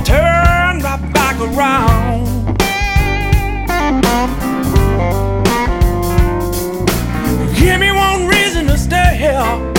I'll turn right back around. Give me one reason to stay here.